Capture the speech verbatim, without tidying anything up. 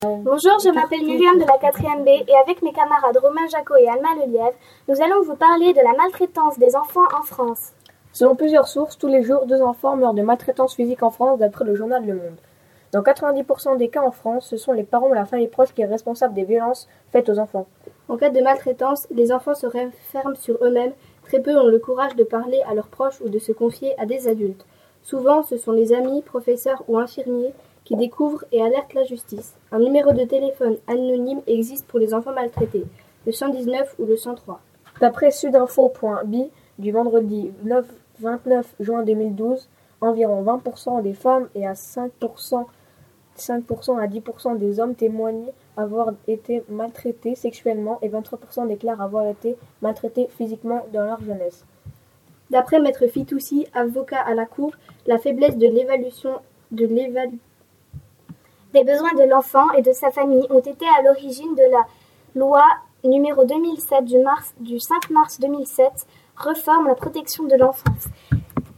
Bonjour, je m'appelle Myriam de la quatrième B et avec mes camarades Romain Jacot et Alma Lelièvre, nous allons vous parler de la maltraitance des enfants en France. Selon plusieurs sources, tous les jours, deux enfants meurent de maltraitance physique en France d'après le journal Le Monde. Dans quatre-vingt-dix pour cent des cas en France, ce sont les parents ou la famille proche qui est responsable des violences faites aux enfants. En cas de maltraitance, les enfants se renferment sur eux-mêmes. Très peu ont le courage de parler à leurs proches ou de se confier à des adultes. Souvent, ce sont les amis, professeurs ou infirmiers qui découvrent et alertent la justice. Un numéro de téléphone anonyme existe pour les enfants maltraités, le cent dix-neuf ou le cent trois. D'après sudinfo point b du vendredi vingt-neuf juin deux mille douze, environ vingt pour cent des femmes et à cinq pour cent, cinq pour cent à dix pour cent des hommes témoignent avoir été maltraités sexuellement et vingt-trois pour cent déclarent avoir été maltraités physiquement dans leur jeunesse. D'après Maître Fitoussi, avocat à la Cour, la faiblesse de l'évaluation de l'évaluation des besoins de l'enfant et de sa famille ont été à l'origine de la loi numéro deux mille sept du, mars, du cinq mars deux mille sept, réforme la protection de l'enfance.